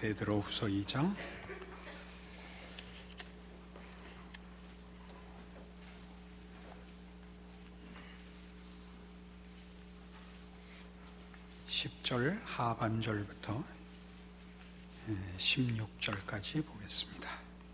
베드로후서 2장 10절 하반절부터 16절까지 보겠습니다.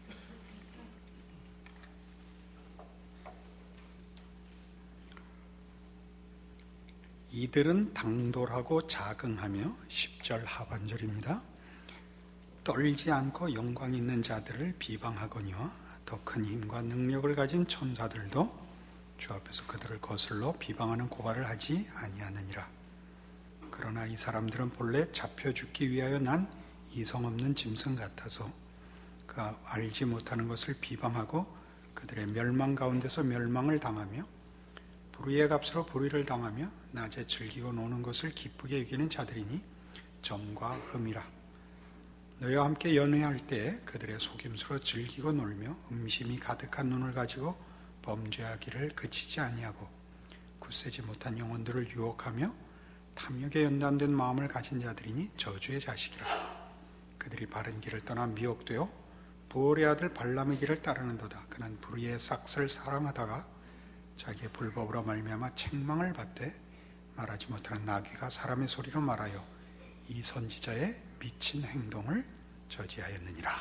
이들은 당돌하고 자긍하며 10절 하반절입니다. 떨지 않고 영광 있는 자들을 비방하거니와 더 큰 힘과 능력을 가진 천사들도 주 앞에서 그들을 거슬러 비방하는 고발을 하지 아니하느니라. 그러나 이 사람들은 본래 잡혀 죽기 위하여 난 이성 없는 짐승 같아서 그가 알지 못하는 것을 비방하고 그들의 멸망 가운데서 멸망을 당하며 불의의 값으로 불의를 당하며 낮에 즐기고 노는 것을 기쁘게 여기는 자들이니 점과 흠이라. 너희와 함께 연회할 때에 그들의 속임수로 즐기고 놀며 음심이 가득한 눈을 가지고 범죄하기를 그치지 아니하고 굳세지 못한 영혼들을 유혹하며 탐욕에 연단된 마음을 가진 자들이니 저주의 자식이라. 그들이 바른 길을 떠나 미혹되어 보올의 아들 발람의 길을 따르는도다. 그는 불의의 삭슬 사랑하다가 자기의 불법으로 말미암아 책망을 받되 말하지 못하는 나귀가 사람의 소리로 말하여 이 선지자의 미친 행동을 저지하였느니라.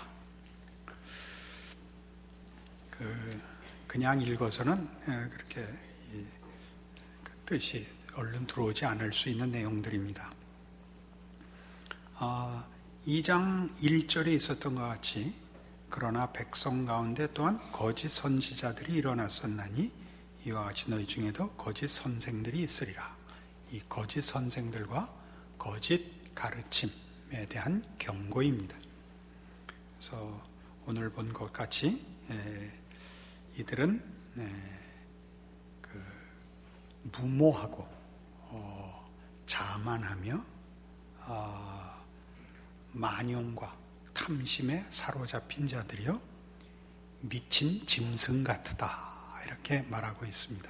그냥 읽어서는 그렇게 그 뜻이 얼른 들어오지 않을 수 있는 내용들입니다. 2장 1절에 있었던 것 같이 그러나 백성 가운데 또한 거짓 선지자들이 일어났었나니 이와 같이 너희 중에도 거짓 선생들이 있으리라. 이 거짓 선생들과 거짓 가르침에 대한 경고입니다. 그래서 오늘 본 것 같이 이들은 무모하고 자만하며 만용과 탐심에 사로잡힌 자들이요 미친 짐승 같다 이렇게 말하고 있습니다.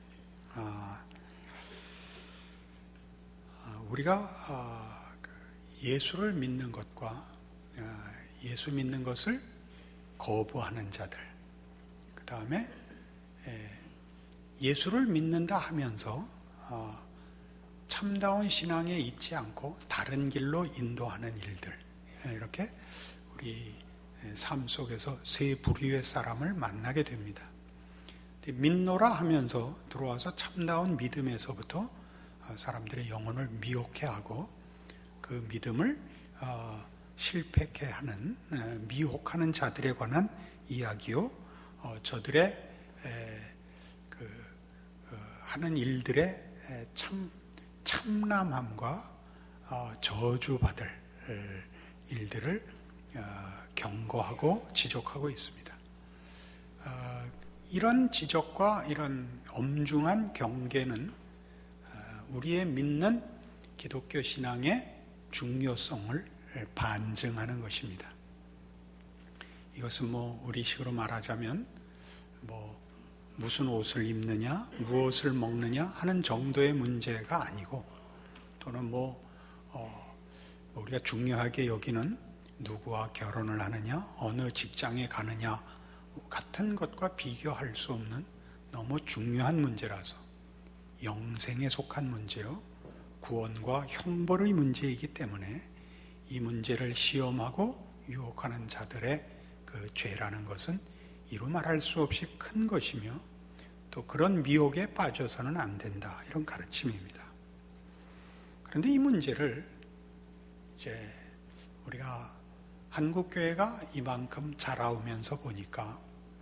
우리가 예수를 믿는 것과 예수 믿는 것을 거부하는 자들, 그 다음에 예수를 믿는다 하면서 참다운 신앙에 있지 않고 다른 길로 인도하는 일들, 이렇게 우리 삶 속에서 세 부류의 사람을 만나게 됩니다. 믿노라 하면서 들어와서 참다운 믿음에서부터 사람들의 영혼을 미혹해 하고 그 믿음을 실패케 하는 미혹하는 자들에 관한 이야기요, 저들의 하는 일들의 참남함과 저주받을 일들을 경고하고 지적하고 있습니다. 이런 지적과 이런 엄중한 경계는 우리의 믿는 기독교 신앙의 중요성을 반증하는 것입니다. 이것은 우리식으로 말하자면 무슨 옷을 입느냐, 무엇을 먹느냐 하는 정도의 문제가 아니고, 또는 우리가 중요하게 여기는 누구와 결혼을 하느냐, 어느 직장에 가느냐 같은 것과 비교할 수 없는 너무 중요한 문제라서 영생에 속한 문제요, 구원과 형벌의 문제이기 때문에 이 문제를 시험하고 유혹하는 자들의 그 죄라는 것은 이루 말할 수 없이 큰 것이며 또 그런 미혹에 빠져서는 안 된다, 이런 가르침입니다. 그런데 이 문제를 이제 우리가 한국교회가 이만큼 자라오면서 보니까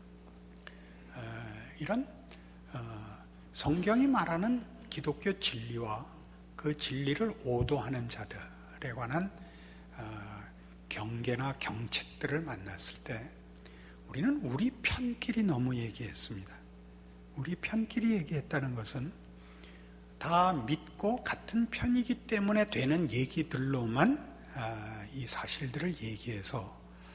이런 성경이 말하는 기독교 진리와 그 진리를 오도하는 자들에 관한 경계나 경책들을 만났을 때 우리는 우리 편끼리 너무 얘기했습니다. 우리 편끼리 얘기했다는 것은 다 믿고 같은 편이기 때문에 되는 얘기들로만 이 사실들을 얘기해서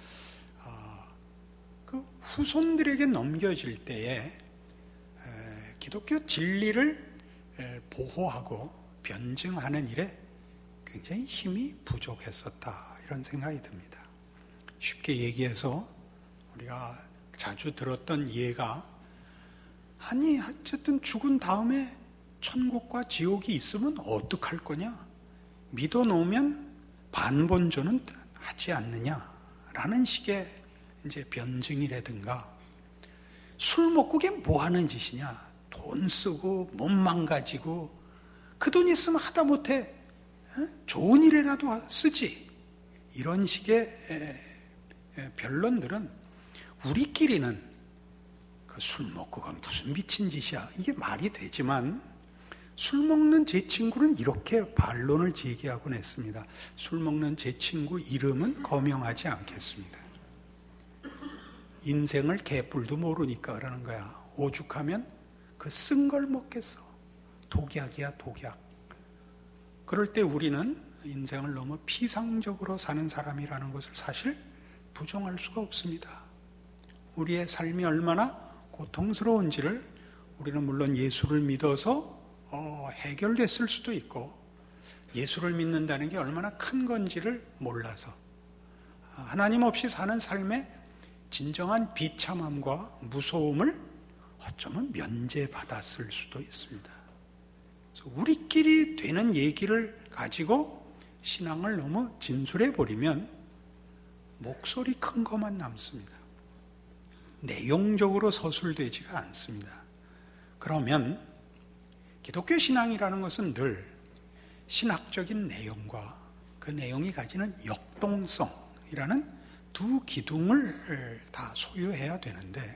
그 후손들에게 넘겨질 때에 기독교 진리를 보호하고 변증하는 일에 굉장히 힘이 부족했었다, 그런 생각이 듭니다. 쉽게 얘기해서 우리가 자주 들었던 예가, 아니 어쨌든 죽은 다음에 천국과 지옥이 있으면 어떡할 거냐? 믿어놓으면 반본전은 하지 않느냐라는 식의 이제 변증이라든가, 술 먹고 그게 뭐 하는 짓이냐? 돈 쓰고 몸 망가지고 그 돈 있으면 하다못해 좋은 일에라도 쓰지. 이런 식의 변론들은 우리끼리는 그 술 먹고 그건 무슨 미친 짓이야, 이게 말이 되지만, 술 먹는 제 친구는 이렇게 반론을 제기하곤 했습니다. 술 먹는 제 친구 이름은 거명하지 않겠습니다. 인생을 개뿔도 모르니까 그러는 거야. 오죽하면 그 쓴 걸 먹겠어. 독약이야, 독약. 그럴 때 우리는 인생을 너무 피상적으로 사는 사람이라는 것을 사실 부정할 수가 없습니다. 우리의 삶이 얼마나 고통스러운지를 우리는 물론 예수를 믿어서 해결됐을 수도 있고, 예수를 믿는다는 게 얼마나 큰 건지를 몰라서 하나님 없이 사는 삶의 진정한 비참함과 무서움을 어쩌면 면제받았을 수도 있습니다. 그래서 우리끼리 되는 얘기를 가지고 신앙을 너무 진술해버리면 목소리 큰 것만 남습니다. 내용적으로 서술되지가 않습니다. 그러면 기독교 신앙이라는 것은 늘 신학적인 내용과 그 내용이 가지는 역동성이라는 두 기둥을 다 소유해야 되는데,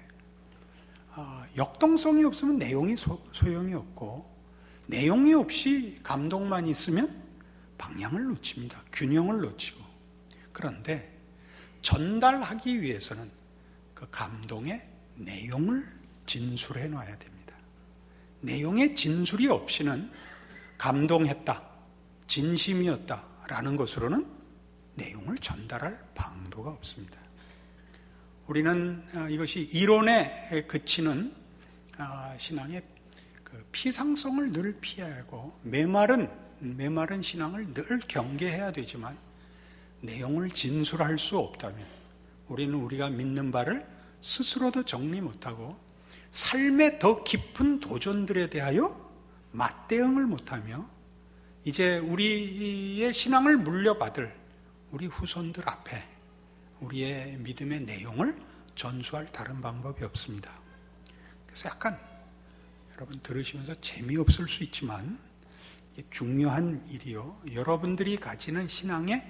역동성이 없으면 내용이 소용이 없고, 내용이 없이 감동만 있으면 방향을 놓칩니다. 균형을 놓치고. 그런데 전달하기 위해서는 그 감동의 내용을 진술해 놔야 됩니다. 내용의 진술이 없이는 감동했다, 진심이었다라는 것으로는 내용을 전달할 방도가 없습니다. 우리는 이것이 이론에 그치는 신앙의 그 피상성을 늘 피하고 메마른 신앙을 늘 경계해야 되지만, 내용을 진술할 수 없다면 우리는 우리가 믿는 바를 스스로도 정리 못하고 삶의 더 깊은 도전들에 대하여 맞대응을 못하며 이제 우리의 신앙을 물려받을 우리 후손들 앞에 우리의 믿음의 내용을 전수할 다른 방법이 없습니다. 그래서 약간 여러분 들으시면서 재미없을 수 있지만 이게 중요한 일이요, 여러분들이 가지는 신앙의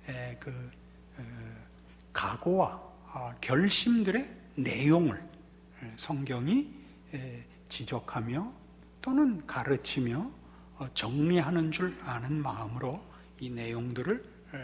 각오와 결심들의 내용을 성경이 지적하며 또는 가르치며 정리하는 줄 아는 마음으로 이 내용들을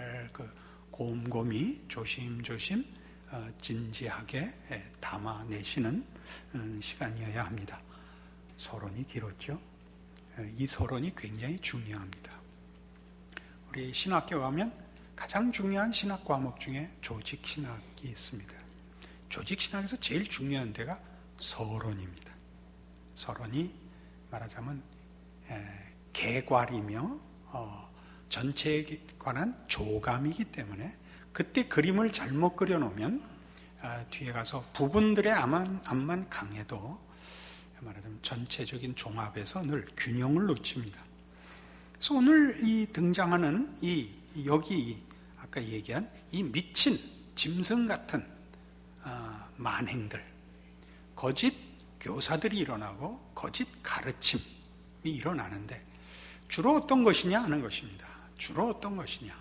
곰곰이 조심조심 진지하게 담아내시는 시간이어야 합니다. 서론이 길었죠. 이 서론이 굉장히 중요합니다. 우리 신학교 가면 가장 중요한 신학 과목 중에 조직신학이 있습니다. 조직신학에서 제일 중요한 데가 서론입니다. 서론이 말하자면 개괄이며 전체에 관한 조감이기 때문에 그때 그림을 잘못 그려놓으면 뒤에 가서 부분들의 암만 강해도 말하자면 전체적인 종합에서 늘 균형을 놓칩니다. 그래서 오늘 이 등장하는 여기 아까 얘기한 이 미친 짐승 같은 만행들, 거짓 교사들이 일어나고 거짓 가르침이 일어나는데 주로 어떤 것이냐 하는 것입니다. 주로 어떤 것이냐?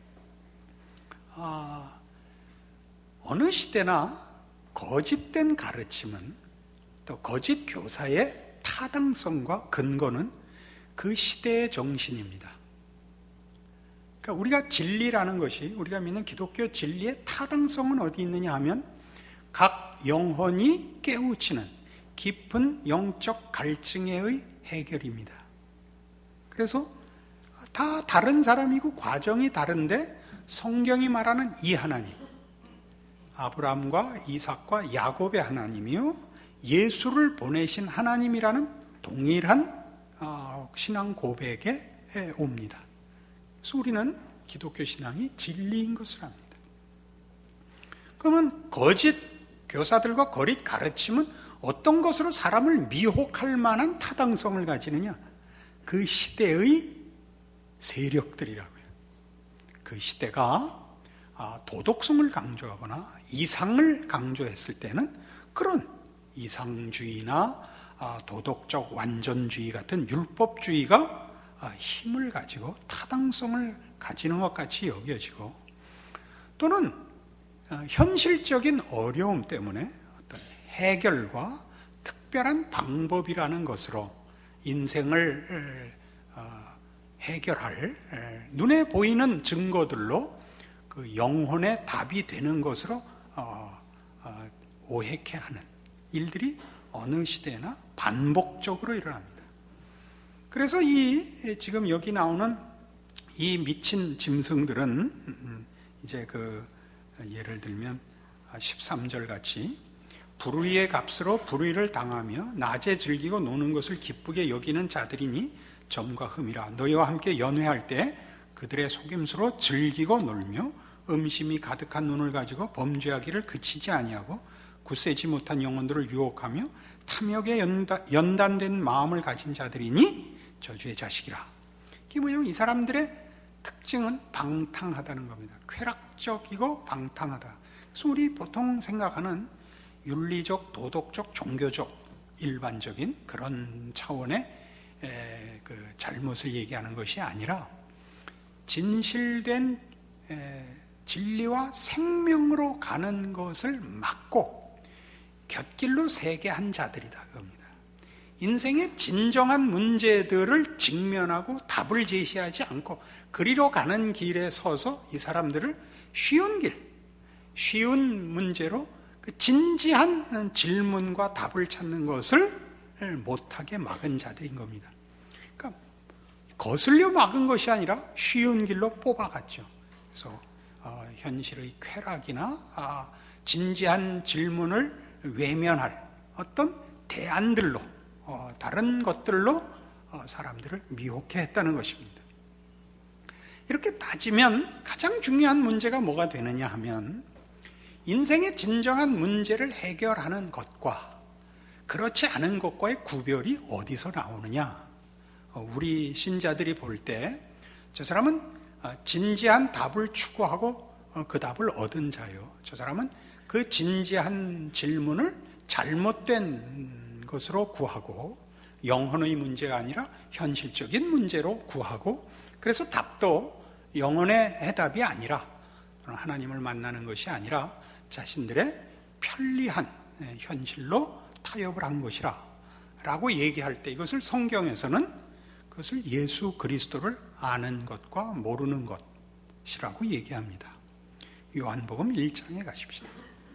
어느 시대나 거짓된 가르침은 또 거짓 교사의 타당성과 근거는 그 시대의 정신입니다. 그러니까 우리가 진리라는 것이, 우리가 믿는 기독교 진리의 타당성은 어디 있느냐 하면 각 영혼이 깨우치는 깊은 영적 갈증의 해결입니다. 그래서 다 다른 사람이고 과정이 다른데 성경이 말하는 이 하나님, 아브라함과 이삭과 야곱의 하나님이요 예수를 보내신 하나님이라는 동일한 신앙 고백에 옵니다. 그래서 우리는 기독교 신앙이 진리인 것을 압니다. 그러면 거짓 교사들과 거짓 가르침은 어떤 것으로 사람을 미혹할 만한 타당성을 가지느냐? 그 시대의 세력들이라고요. 그 시대가 도덕성을 강조하거나 이상을 강조했을 때는 그런 이상주의나 도덕적 완전주의 같은 율법주의가 힘을 가지고 타당성을 가지는 것 같이 여겨지고, 또는 현실적인 어려움 때문에 어떤 해결과 특별한 방법이라는 것으로 인생을 해결할 눈에 보이는 증거들로 그 영혼의 답이 되는 것으로 오해케 하는 일들이 어느 시대나 반복적으로 일어납니다. 그래서 지금 여기 나오는 이 미친 짐승들은 이제 예를 들면 13절 같이 불의의 값으로 불의를 당하며 낮에 즐기고 노는 것을 기쁘게 여기는 자들이니 점과 흠이라. 너희와 함께 연회할 때 그들의 속임수로 즐기고 놀며 음심이 가득한 눈을 가지고 범죄하기를 그치지 아니하고 굳세지 못한 영혼들을 유혹하며 탐욕에 연단된 마음을 가진 자들이니 저주의 자식이라. 이게 뭐냐면 이 사람들의 특징은 방탕하다는 겁니다. 쾌락적이고 방탕하다. 그래서 우리 보통 생각하는 윤리적, 도덕적, 종교적, 일반적인 그런 차원의 잘못을 얘기하는 것이 아니라 진실된 진리와 생명으로 가는 것을 막고 곁길로 세게 한 자들이다 그겁니다. 인생의 진정한 문제들을 직면하고 답을 제시하지 않고 그리로 가는 길에 서서 이 사람들을 쉬운 문제로 그 진지한 질문과 답을 찾는 것을 못하게 막은 자들인 겁니다. 그러니까 거슬려 막은 것이 아니라 쉬운 길로 뽑아갔죠. 그래서 현실의 쾌락이나 진지한 질문을 외면할 어떤 대안들로 다른 것들로 사람들을 미혹해 했다는 것입니다. 이렇게 따지면 가장 중요한 문제가 뭐가 되느냐 하면 인생의 진정한 문제를 해결하는 것과 그렇지 않은 것과의 구별이 어디서 나오느냐. 우리 신자들이 볼 때 저 사람은 진지한 답을 추구하고 그 답을 얻은 자요, 저 사람은 그 진지한 질문을 잘못된 것으로 구하고 영혼의 문제가 아니라 현실적인 문제로 구하고, 그래서 답도 영혼의 해답이 아니라 하나님을 만나는 것이 아니라 자신들의 편리한 현실로 타협을 한 것이라 라고 얘기할 때 이것을 성경에서는 그것을 예수 그리스도를 아는 것과 모르는 것이라고 얘기합니다. 요한복음 1장에 가십시다.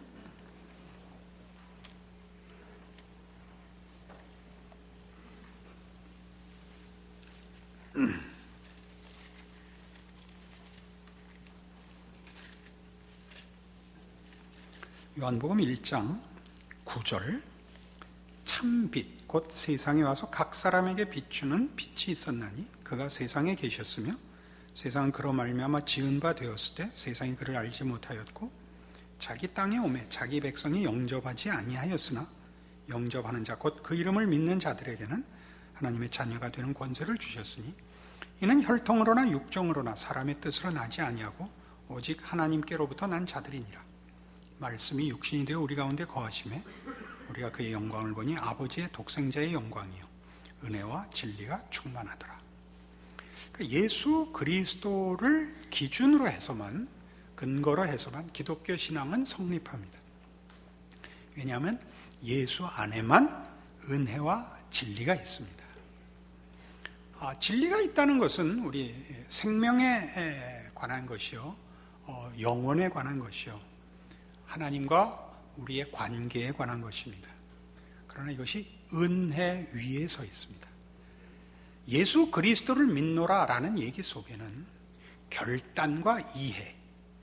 요한복음 1장 9절, 참빛 곧 세상에 와서 각 사람에게 비추는 빛이 있었나니 그가 세상에 계셨으며 세상은 그로 말미암아 지은 바 되었을 때 세상이 그를 알지 못하였고 자기 땅에 오매 자기 백성이 영접하지 아니하였으나 영접하는 자 곧 그 이름을 믿는 자들에게는 하나님의 자녀가 되는 권세를 주셨으니 이는 혈통으로나 육정으로나 사람의 뜻으로 나지 아니하고 오직 하나님께로부터 난 자들이니라. 말씀이 육신이 되어 우리 가운데 거하심에 우리가 그의 영광을 보니 아버지의 독생자의 영광이요 은혜와 진리가 충만하더라. 예수 그리스도를 기준으로 해서만, 근거로 해서만 기독교 신앙은 성립합니다. 왜냐하면 예수 안에만 은혜와 진리가 있습니다. 진리가 있다는 것은 우리 생명에 관한 것이요, 영혼에 관한 것이요, 하나님과 우리의 관계에 관한 것입니다. 그러나 이것이 은혜 위에 서 있습니다. 예수 그리스도를 믿노라라는 얘기 속에는 결단과 이해,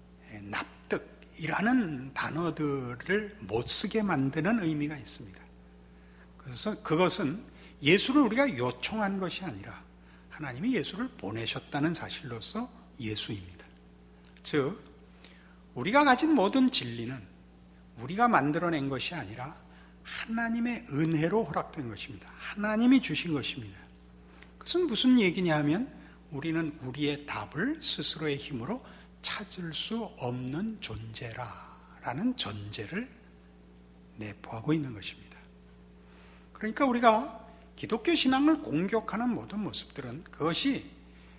납득이라는 단어들을 못 쓰게 만드는 의미가 있습니다. 그래서 그것은 예수를 우리가 요청한 것이 아니라 하나님이 예수를 보내셨다는 사실로서 예수입니다. 즉 우리가 가진 모든 진리는 우리가 만들어낸 것이 아니라 하나님의 은혜로 허락된 것입니다. 하나님이 주신 것입니다. 그것은 무슨 얘기냐 하면 우리는 우리의 답을 스스로의 힘으로 찾을 수 없는 존재라라는 전제를 내포하고 있는 것입니다. 그러니까 우리가 기독교 신앙을 공격하는 모든 모습들은 그것이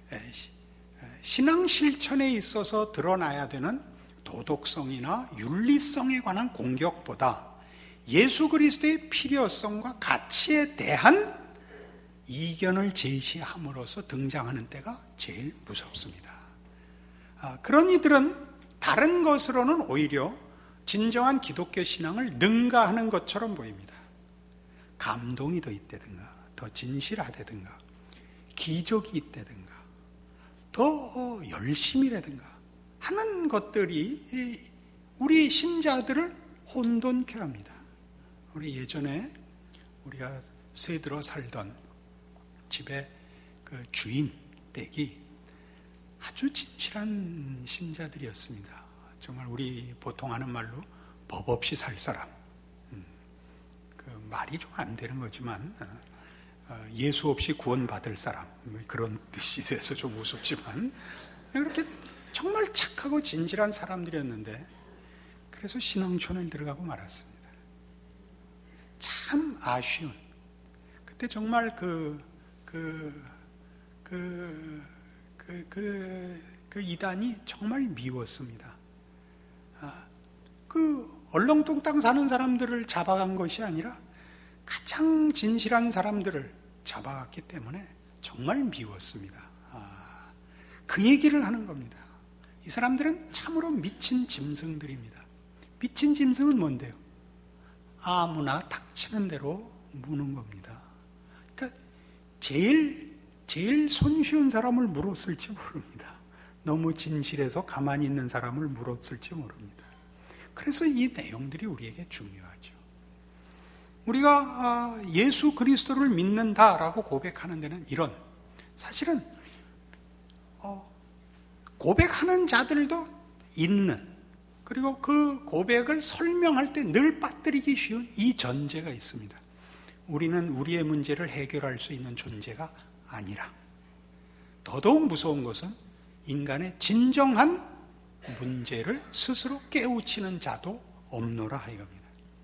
신앙 실천에 있어서 드러나야 되는 도덕성이나 윤리성에 관한 공격보다 예수 그리스도의 필요성과 가치에 대한 이견을 제시함으로써 등장하는 때가 제일 무섭습니다. 그런 이들은 다른 것으로는 오히려 진정한 기독교 신앙을 능가하는 것처럼 보입니다. 감동이 더 있다든가, 더 진실하다든가, 기적이 있다든가, 더 열심이라든가 하는 것들이 우리 신자들을 혼돈케 합니다. 우리 예전에 우리가 쇠들어 살던 집에 그 주인 댁이 아주 진실한 신자들이었습니다. 정말 우리 보통 하는 말로 법 없이 살 사람. 그 말이 좀 안 되는 거지만 예수 없이 구원받을 사람, 그런 뜻이 돼서 좀 우습지만 그렇게 정말 착하고 진실한 사람들이었는데 그래서 신앙촌에 들어가고 말았습니다. 참 아쉬운, 그때 정말 그 이단이 정말 미웠습니다. 그 얼렁뚱땅 사는 사람들을 잡아간 것이 아니라 가장 진실한 사람들을 잡아갔기 때문에 정말 미웠습니다. 그 얘기를 하는 겁니다. 이 사람들은 참으로 미친 짐승들입니다. 미친 짐승은 뭔데요? 아무나 닥치는 대로 무는 겁니다. 그러니까 제일 손쉬운 사람을 물었을지 모릅니다. 너무 진실해서 가만히 있는 사람을 물었을지 모릅니다. 그래서 이 내용들이 우리에게 중요하죠. 우리가 예수 그리스도를 믿는다라고 고백하는 데는 이런, 사실은 고백하는 자들도 있는, 그리고 그 고백을 설명할 때 늘 빠뜨리기 쉬운 이 전제가 있습니다. 우리는 우리의 문제를 해결할 수 있는 존재가 아니라, 더더욱 무서운 것은 인간의 진정한 문제를 스스로 깨우치는 자도 없노라 하이겁니다.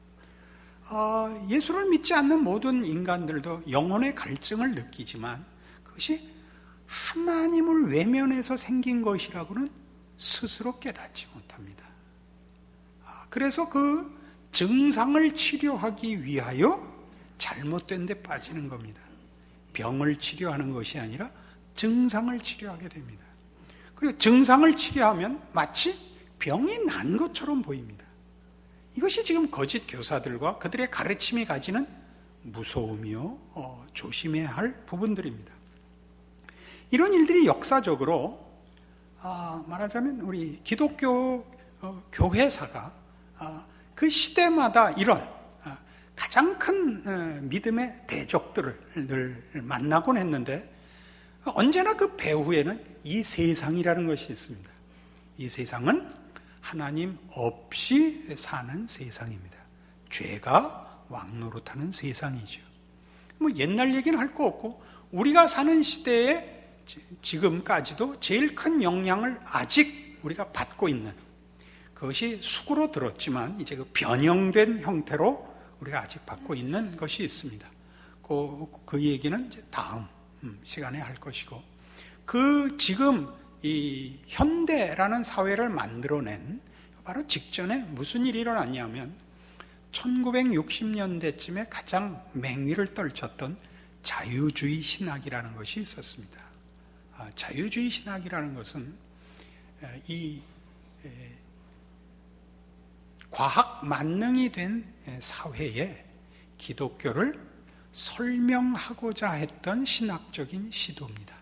예수를 믿지 않는 모든 인간들도 영혼의 갈증을 느끼지만 그것이 하나님을 외면해서 생긴 것이라고는 스스로 깨닫지 못합니다. 그래서 그 증상을 치료하기 위하여 잘못된 데 빠지는 겁니다. 병을 치료하는 것이 아니라 증상을 치료하게 됩니다. 그리고 증상을 치료하면 마치 병이 난 것처럼 보입니다. 이것이 지금 거짓 교사들과 그들의 가르침이 가지는 무서움이요, 조심해야 할 부분들입니다. 이런 일들이 역사적으로 말하자면 우리 기독교 교회사가 그 시대마다 이런 가장 큰 믿음의 대적들을 늘 만나곤 했는데, 언제나 그 배후에는 이 세상이라는 것이 있습니다. 이 세상은 하나님 없이 사는 세상입니다. 죄가 왕노릇하는 세상이죠. 뭐 옛날 얘기는 할 거 없고 우리가 사는 시대에 지금까지도 제일 큰 영향을 아직 우리가 받고 있는, 그것이 수구로 들었지만 이제 그 변형된 형태로 우리가 아직 받고 있는 것이 있습니다. 그 얘기는 이제 다음 시간에 할 것이고, 그 지금 이 현대라는 사회를 만들어낸 바로 직전에 무슨 일이 일어났냐면 1960년대쯤에 가장 맹위를 떨쳤던 자유주의 신학이라는 것이 있었습니다. 자유주의 신학이라는 것은 이 과학 만능이 된 사회에 기독교를 설명하고자 했던 신학적인 시도입니다.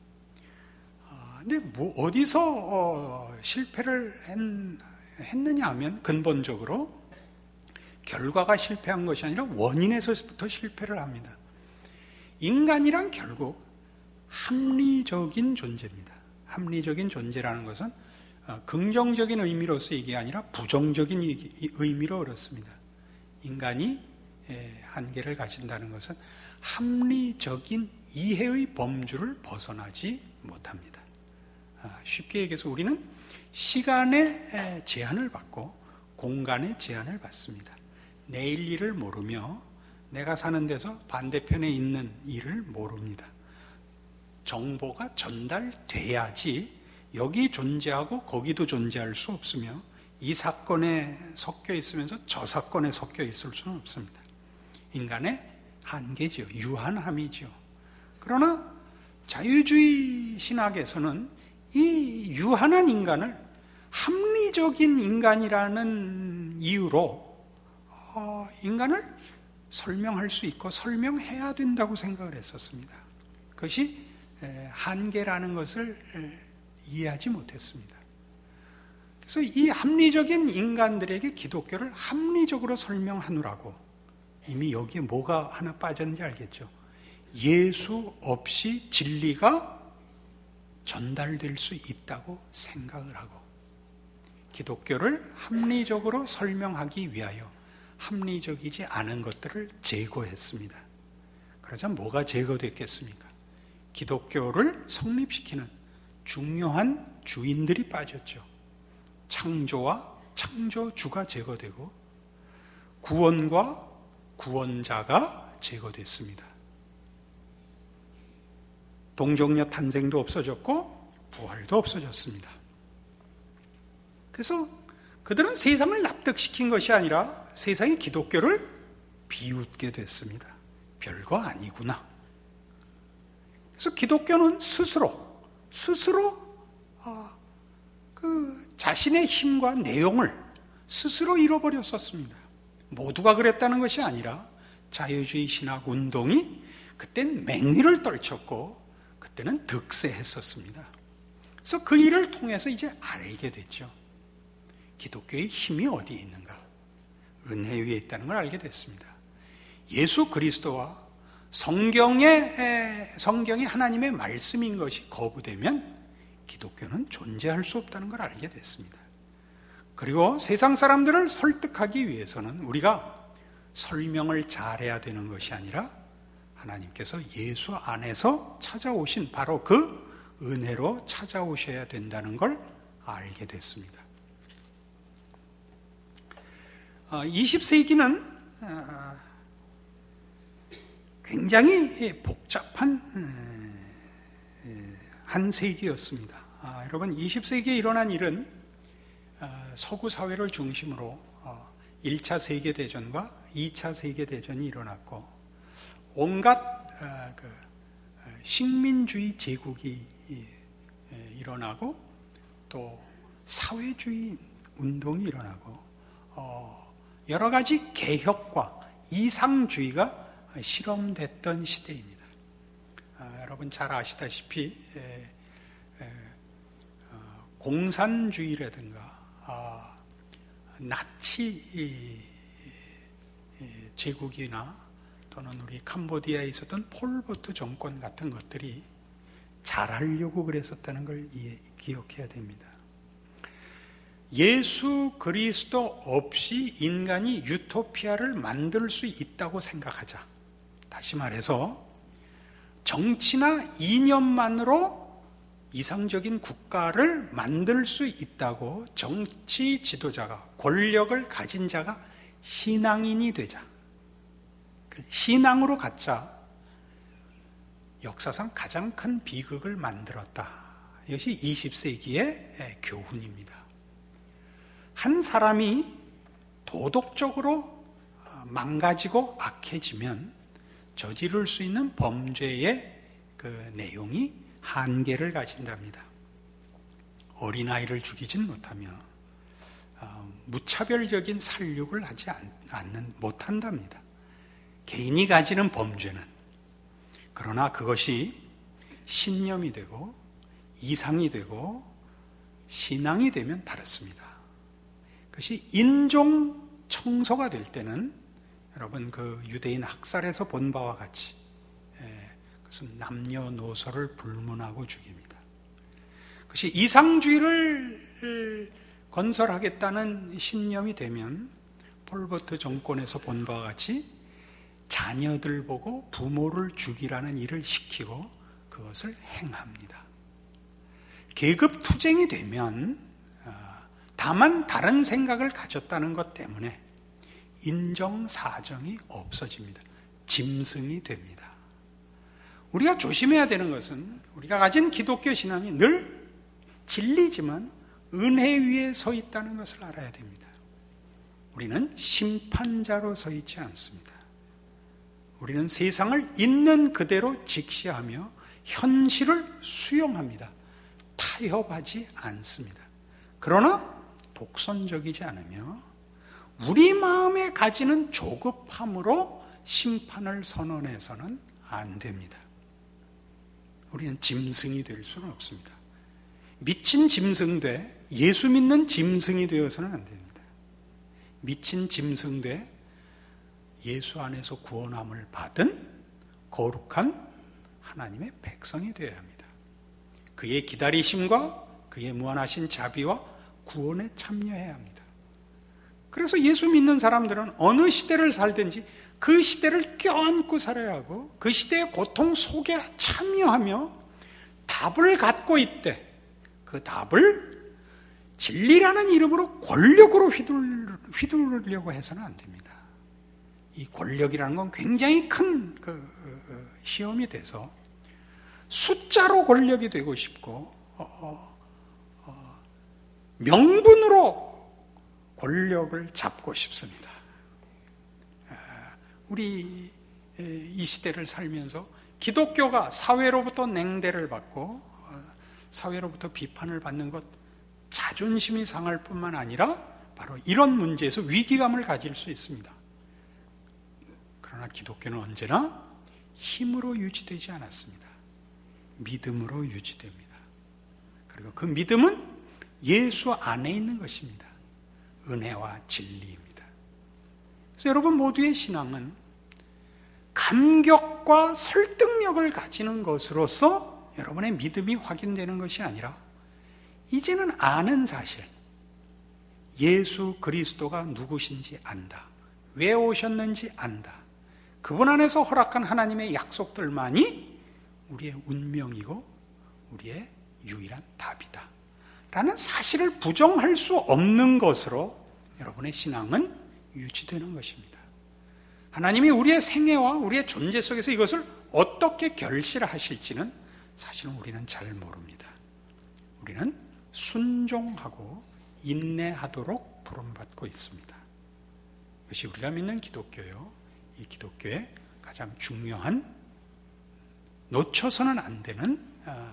근데 어디서 실패를 했느냐 하면 근본적으로 결과가 실패한 것이 아니라 원인에서부터 실패를 합니다. 인간이란 결국 합리적인 존재입니다. 합리적인 존재라는 것은 긍정적인 의미로서 이게 아니라 부정적인 의미로 그렇습니다. 인간이 한계를 가진다는 것은 합리적인 이해의 범주를 벗어나지 못합니다. 쉽게 얘기해서 우리는 시간의 제한을 받고 공간의 제한을 받습니다. 내일 일을 모르며 내가 사는 데서 반대편에 있는 일을 모릅니다. 정보가 전달돼야지 여기 존재하고 거기도 존재할 수 없으며 이 사건에 섞여 있으면서 저 사건에 섞여 있을 수는 없습니다. 인간의 한계지요. 유한함이지요. 그러나 자유주의 신학에서는 이 유한한 인간을 합리적인 인간이라는 이유로 인간을 설명할 수 있고 설명해야 된다고 생각을 했었습니다. 그것이 한계라는 것을 이해하지 못했습니다. 그래서 이 합리적인 인간들에게 기독교를 합리적으로 설명하느라고 이미 여기에 뭐가 하나 빠졌는지 알겠죠? 예수 없이 진리가 전달될 수 있다고 생각을 하고 기독교를 합리적으로 설명하기 위하여 합리적이지 않은 것들을 제거했습니다. 그러자 뭐가 제거됐겠습니까? 기독교를 성립시키는 중요한 주인들이 빠졌죠. 창조와 창조주가 제거되고 구원과 구원자가 제거됐습니다. 동정녀 탄생도 없어졌고 부활도 없어졌습니다. 그래서 그들은 세상을 납득시킨 것이 아니라 세상이 기독교를 비웃게 됐습니다. 별거 아니구나. 그래서 기독교는 스스로 그 자신의 힘과 내용을 스스로 잃어버렸었습니다. 모두가 그랬다는 것이 아니라 자유주의 신학 운동이 그땐 맹위를 떨쳤고 그때는 득세했었습니다. 그래서 그 일을 통해서 이제 알게 됐죠. 기독교의 힘이 어디에 있는가? 은혜 위에 있다는 걸 알게 됐습니다. 예수 그리스도와 성경이 하나님의 말씀인 것이 거부되면 기독교는 존재할 수 없다는 걸 알게 됐습니다. 그리고 세상 사람들을 설득하기 위해서는 우리가 설명을 잘해야 되는 것이 아니라 하나님께서 예수 안에서 찾아오신 바로 그 은혜로 찾아오셔야 된다는 걸 알게 됐습니다. 20세기는 굉장히 복잡한 한 세기였습니다. 여러분 20세기에 일어난 일은 서구 사회를 중심으로 1차 세계대전과 2차 세계대전이 일어났고 온갖 식민주의 제국이 일어나고 또 사회주의 운동이 일어나고 여러 가지 개혁과 이상주의가 실험됐던 시대입니다. 여러분 잘 아시다시피 공산주의라든가 나치 제국이나 또는 우리 캄보디아에 있었던 폴포트 정권 같은 것들이 잘하려고 그랬었다는 걸 기억해야 됩니다. 예수 그리스도 없이 인간이 유토피아를 만들 수 있다고 생각하자. 다시 말해서 정치나 이념만으로 이상적인 국가를 만들 수 있다고 정치 지도자가, 권력을 가진 자가 신앙인이 되자. 신앙으로 갖자 역사상 가장 큰 비극을 만들었다. 이것이 20세기의 교훈입니다. 한 사람이 도덕적으로 망가지고 악해지면 저지를 수 있는 범죄의 그 내용이 한계를 가진답니다. 어린아이를 죽이진 못하며 무차별적인 살육을 하지 못한답니다. 개인이 가지는 범죄는. 그러나 그것이 신념이 되고 이상이 되고 신앙이 되면 다릅니다. 그것이 인종 청소가 될 때는 여러분 그 유대인 학살에서 본 바와 같이 그것은 남녀노소를 불문하고 죽입니다. 그것이 이상주의를 건설하겠다는 신념이 되면 폴포트 정권에서 본 바와 같이 자녀들 보고 부모를 죽이라는 일을 시키고 그것을 행합니다. 계급 투쟁이 되면 다만 다른 생각을 가졌다는 것 때문에 인정사정이 없어집니다. 짐승이 됩니다. 우리가 조심해야 되는 것은 우리가 가진 기독교 신앙이 늘 진리지만 은혜 위에 서 있다는 것을 알아야 됩니다. 우리는 심판자로 서 있지 않습니다. 우리는 세상을 있는 그대로 직시하며 현실을 수용합니다. 타협하지 않습니다. 그러나 독선적이지 않으며 우리 마음에 가지는 조급함으로 심판을 선언해서는 안 됩니다. 우리는 짐승이 될 수는 없습니다. 미친 짐승 돼 예수 믿는 짐승이 되어서는 안 됩니다. 미친 짐승 돼 예수 안에서 구원함을 받은 거룩한 하나님의 백성이 되어야 합니다. 그의 기다리심과 그의 무한하신 자비와 구원에 참여해야 합니다. 그래서 예수 믿는 사람들은 어느 시대를 살든지 그 시대를 껴안고 살아야 하고 그 시대의 고통 속에 참여하며 답을 갖고 있대. 그 답을 진리라는 이름으로 권력으로 휘두르려고 해서는 안 됩니다. 이 권력이라는 건 굉장히 큰 시험이 돼서 숫자로 권력이 되고 싶고 명분으로 권력을 잡고 싶습니다. 우리 이 시대를 살면서 기독교가 사회로부터 냉대를 받고 사회로부터 비판을 받는 것 자존심이 상할 뿐만 아니라 바로 이런 문제에서 위기감을 가질 수 있습니다. 그러나 기독교는 언제나 힘으로 유지되지 않았습니다. 믿음으로 유지됩니다. 그리고 그 믿음은 예수 안에 있는 것입니다. 은혜와 진리입니다. 그래서 여러분 모두의 신앙은 감격과 설득력을 가지는 것으로서 여러분의 믿음이 확인되는 것이 아니라 이제는 아는 사실, 예수 그리스도가 누구신지 안다. 왜 오셨는지 안다. 그분 안에서 허락한 하나님의 약속들만이 우리의 운명이고 우리의 유일한 답이다 라는 사실을 부정할 수 없는 것으로 여러분의 신앙은 유지되는 것입니다. 하나님이 우리의 생애와 우리의 존재 속에서 이것을 어떻게 결실하실지는 사실은 우리는 잘 모릅니다. 우리는 순종하고 인내하도록 부름받고 있습니다. 그것이 우리가 믿는 기독교요. 이 기독교의 가장 중요한 놓쳐서는 안 되는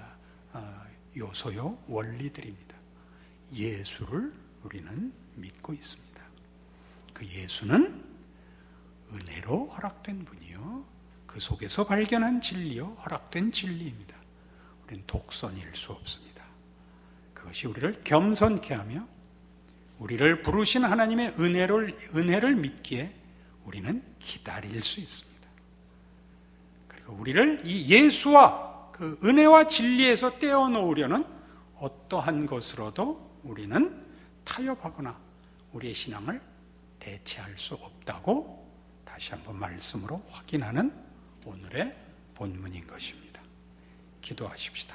요소요, 원리들입니다. 예수를 우리는 믿고 있습니다. 그 예수는 은혜로 허락된 분이요, 그 속에서 발견한 진리요, 허락된 진리입니다. 우리는 독선일 수 없습니다. 그것이 우리를 겸손케 하며 우리를 부르신 하나님의 은혜를 믿기에 우리는 기다릴 수 있습니다. 그리고 우리를 이 예수와 그 은혜와 진리에서 떼어놓으려는 어떠한 것으로도 우리는 타협하거나 우리의 신앙을 대체할 수 없다고 다시 한번 말씀으로 확인하는 오늘의 본문인 것입니다. 기도하십시다.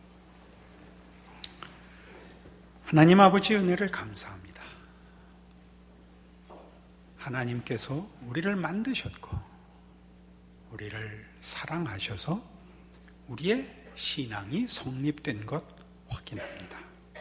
하나님 아버지 은혜를 감사합니다. 하나님께서 우리를 만드셨고 우리를 사랑하셔서 우리의 신앙이 성립된 것 확인합니다.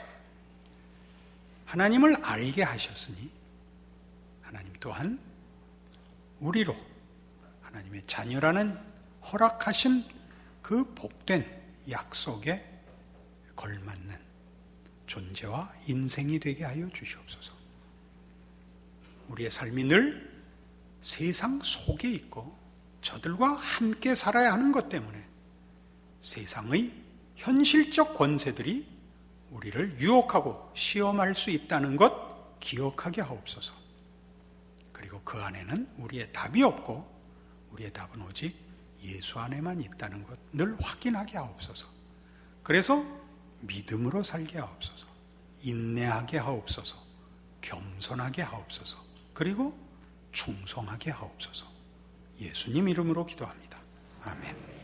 하나님을 알게 하셨으니 하나님 또한 우리로 하나님의 자녀라는 허락하신 그 복된 약속에 걸맞는 존재와 인생이 되게 하여 주시옵소서. 우리의 삶이 늘 세상 속에 있고 저들과 함께 살아야 하는 것 때문에 세상의 현실적 권세들이 우리를 유혹하고 시험할 수 있다는 것 기억하게 하옵소서. 그리고 그 안에는 우리의 답이 없고 우리의 답은 오직 예수 안에만 있다는 것 늘 확인하게 하옵소서. 그래서 믿음으로 살게 하옵소서. 인내하게 하옵소서. 겸손하게 하옵소서. 그리고 충성하게 하옵소서. 예수님 이름으로 기도합니다. 아멘.